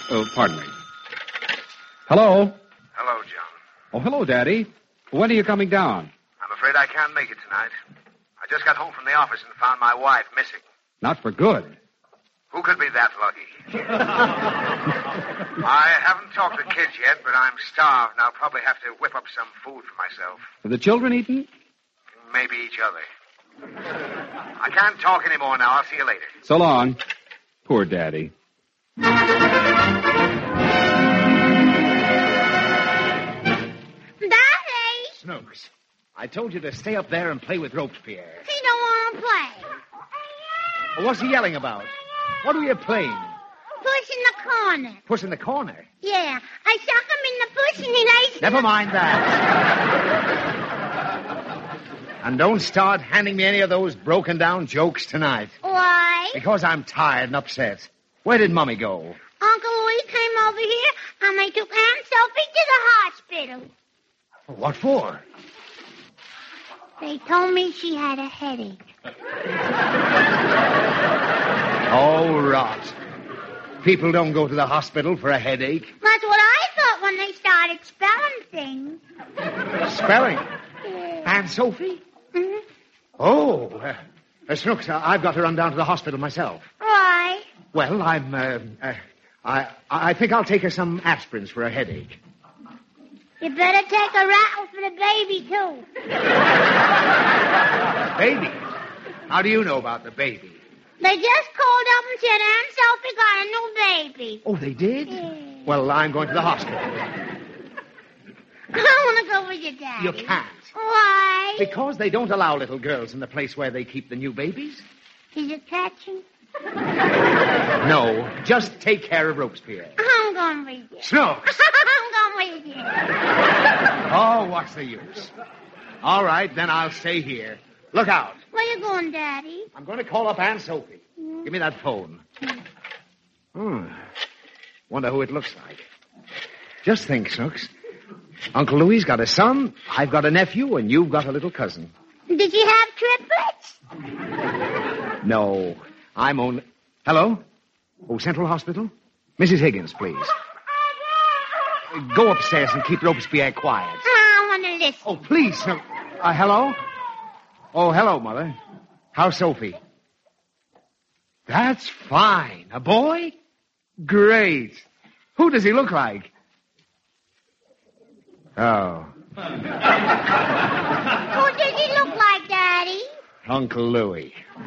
Oh, pardon me. Hello? Hello, John. Oh, hello, Daddy. When are you coming down? I'm afraid I can't make it tonight. I just got home from the office and found my wife missing. Not for good. Who could be that lucky? I haven't talked to kids yet, but I'm starved, and I'll probably have to whip up some food for myself. Have the children eaten? Maybe each other. I can't talk anymore now. I'll see you later. So long. Poor Daddy. Daddy! Snooks, I told you to stay up there and play with Robespierre. He don't want to play. Well, what's he yelling about? What are you playing? Puss in the corner. Puss in the corner? Yeah, I stuck him in the puss and he lays... Never mind that. And don't start handing me any of those broken-down jokes tonight. Why? Because I'm tired and upset. Where did Mummy go? Uncle Louis came over here and they took Aunt Sophie to the hospital. What for? They told me she had a headache. Oh, rot. People don't go to the hospital for a headache. That's what I thought when they started spelling things. Spelling? Yeah. Aunt Sophie? Mm-hmm. Oh, Snooks, I've got to run down to the hospital myself. Why? Well, I think I'll take her some aspirins for a headache. You better take a rattle for the baby, too. Baby? How do you know about the baby? They just called up and said Aunt Sophie got a new baby. Oh, they did? Yeah. Well, I'm going to the hospital. I want to go with your daddy. You can't. Why? Because they don't allow little girls in the place where they keep the new babies. Is it catching? No, just take care of Robespierre. I'm going with you. Snooks! I'm going with you. Oh, what's the use? All right, then I'll stay here. Look out. Where you going, Daddy? I'm going to call up Aunt Sophie. Mm. Give me that phone. Wonder who it looks like. Just think, Snooks. Uncle Louis's got a son, I've got a nephew, and you've got a little cousin. Did you have triplets? No, I'm only... Hello? Oh, Central Hospital? Mrs. Higgins, please. Go upstairs and keep Robespierre quiet. I want to listen. Oh, please, Snook. Hello? Oh, hello, Mother. How's Sophie? That's fine. A boy? Great. Who does he look like? Oh. Who does he look like, Daddy? Uncle Louis.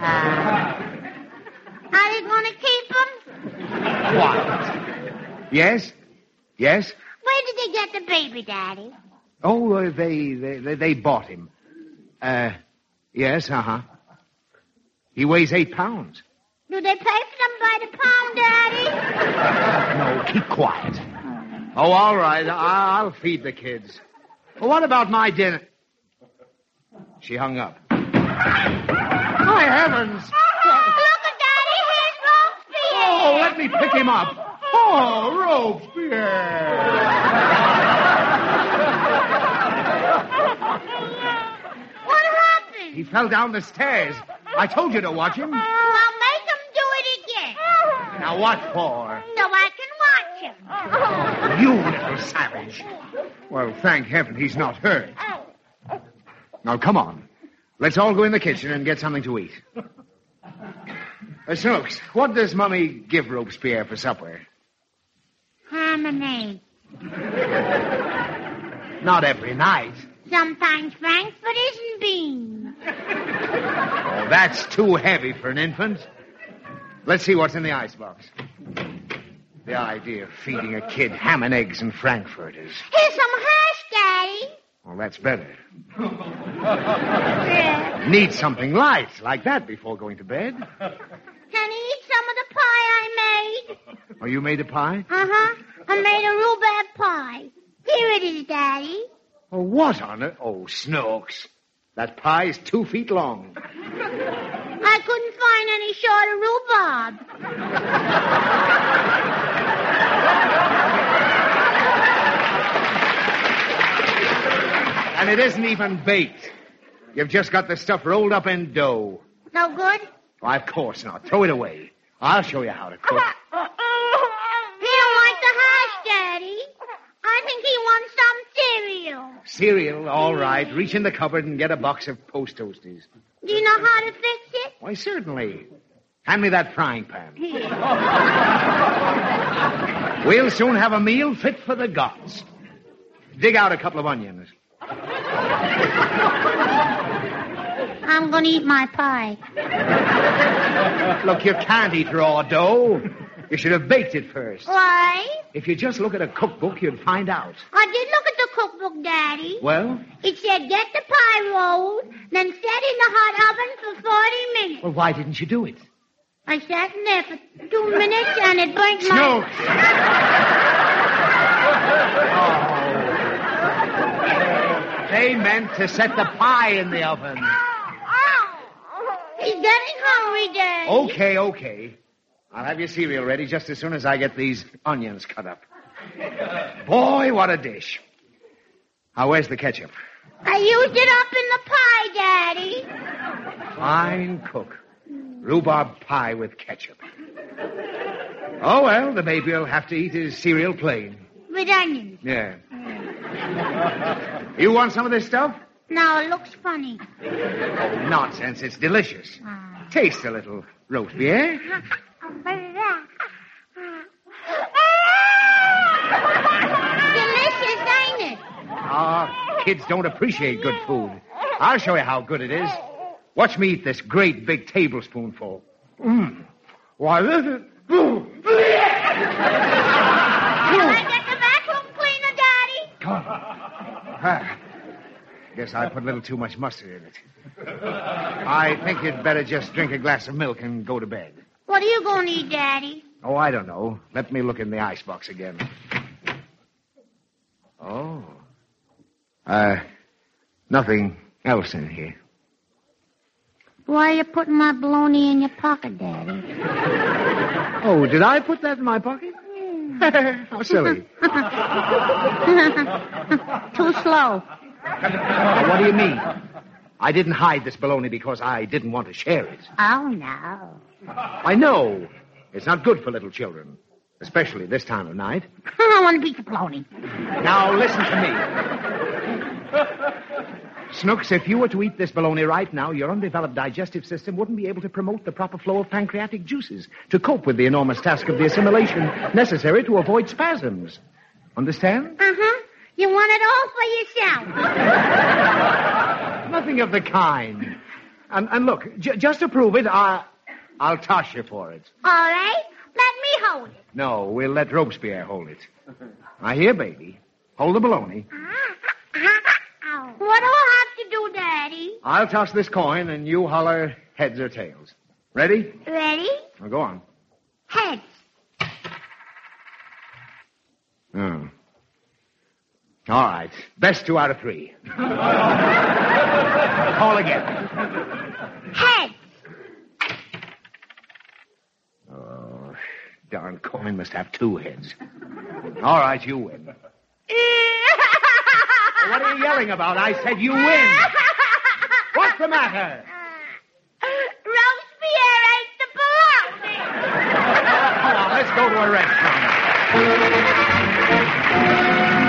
Are they going to keep him? What? Yes? Yes? Where did they get the baby, Daddy? Oh, they bought him. Yes, uh-huh. He weighs 8 pounds. Do they pay for them by the pound, Daddy? No, keep quiet. Oh, all right. I'll feed the kids. Well, what about my dinner? She hung up. My heavens! Look at Daddy, here's Robespierre. Oh, let me pick him up. Oh, Robespierre! What happened? He fell down the stairs. I told you to watch him. Well, make him do it again. Now, what for? So I can watch him. You little savage. Well, thank heaven he's not hurt. Now, come on. Let's all go in the kitchen and get something to eat. Snooks, what does Mummy give Robespierre for supper? Ham and eggs. Not every night. Sometimes Frankfurters and beans. Oh, that's too heavy for an infant. Let's see what's in the icebox. The idea of feeding a kid ham and eggs and Frankfurters. Here's some hash, Daddy. Well, that's better. Yeah. Need something light like that before going to bed. Can he eat some of the pie I made? Oh, you made a pie? Uh-huh. I made a rhubarb pie. Here it is, Daddy. Oh, what on it? Oh, Snooks. That pie is 2 feet long. I couldn't find any shorter rhubarb. And it isn't even baked. You've just got the stuff rolled up in dough. No good? Why, of course not. Throw it away. I'll show you how to cook. He don't like cereal. Cereal, all right. Reach in the cupboard and get a box of Post Toasties. Do you know how to fix it? Why, certainly. Hand me that frying pan. We'll soon have a meal fit for the gods. Dig out a couple of onions. I'm going to eat my pie. Look, you can't eat raw dough. You should have baked it first. Why? If you just look at a cookbook, you'd find out. I did look at the cookbook, Daddy. Well? It said get the pie rolled, then set in the hot oven for 40 minutes. Well, why didn't you do it? I sat in there for 2 minutes and it burnt my... Snooks! Oh. They meant to set the pie in the oven. He's getting hungry, Daddy. Okay. I'll have your cereal ready just as soon as I get these onions cut up. Boy, what a dish. Now, where's the ketchup? I used it up in the pie, Daddy. Fine cook. Rhubarb pie with ketchup. Oh, well, the baby will have to eat his cereal plain. With onions. Yeah. You want some of this stuff? No, it looks funny. Oh, nonsense. It's delicious. Taste a little, Robespierre. Delicious, ain't it? Kids don't appreciate good food. I'll show you how good it is. Watch me eat this great big tablespoonful. Why, this is... Can I get the vacuum cleaner, Daddy? Guess I put a little too much mustard in it. I think you'd better just drink a glass of milk and go to bed. What are you going to eat, Daddy? Oh, I don't know. Let me look in the icebox again. Oh. Nothing else in here. Why are you putting my bologna in your pocket, Daddy? Oh, did I put that in my pocket? How silly. Too slow. What do you mean? I didn't hide this bologna because I didn't want to share it. Oh, no. I know. It's not good for little children, especially this time of night. I want to beat the bologna. Now, listen to me. Snooks, if you were to eat this bologna right now, your undeveloped digestive system wouldn't be able to promote the proper flow of pancreatic juices to cope with the enormous task of the assimilation necessary to avoid spasms. Understand? Uh-huh. You want it all for yourself. Nothing of the kind. And look, just to prove it, I'll toss you for it. All right. Let me hold it. No, we'll let Robespierre hold it. Now, here, baby. Hold the bologna. What do I have to do, Daddy? I'll toss this coin, and you holler heads or tails. Ready? Ready? Now, go on. Heads. Oh. All right. Best 2 out of 3. Call again. Heads. Oh, darn coin must have 2 heads. All right, you win. What are you yelling about? I said you win. What's the matter? Robespierre ate the bologna. Come on, let's go to a restaurant.